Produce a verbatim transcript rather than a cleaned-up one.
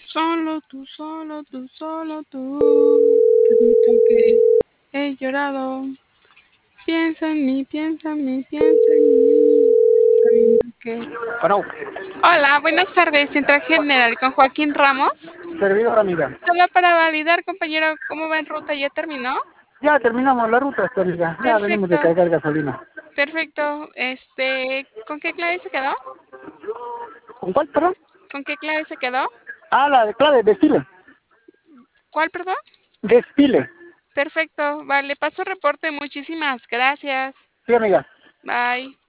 Solo tú, solo tú, solo tú. Permito que he llorado. Piensa en mí, piensa en mí, piensa en mí. Sabiendo que... Bueno, Hola, buenas tardes, Central General con Joaquín Ramos. servidor amiga. Solo para validar, compañero, ¿cómo va en ruta? ¿Ya terminó? Ya terminamos la ruta, esta amiga. Ya venimos de Perfecto, cargar gasolina. perfecto. Este, ¿con qué clave se quedó? ¿Con cuál, perdón? ¿Con qué clave se quedó? Ah, la de clave, desfile. ¿Cuál, perdón? Desfile. Perfecto, vale, paso reporte, muchísimas gracias. Sí, amiga. Bye.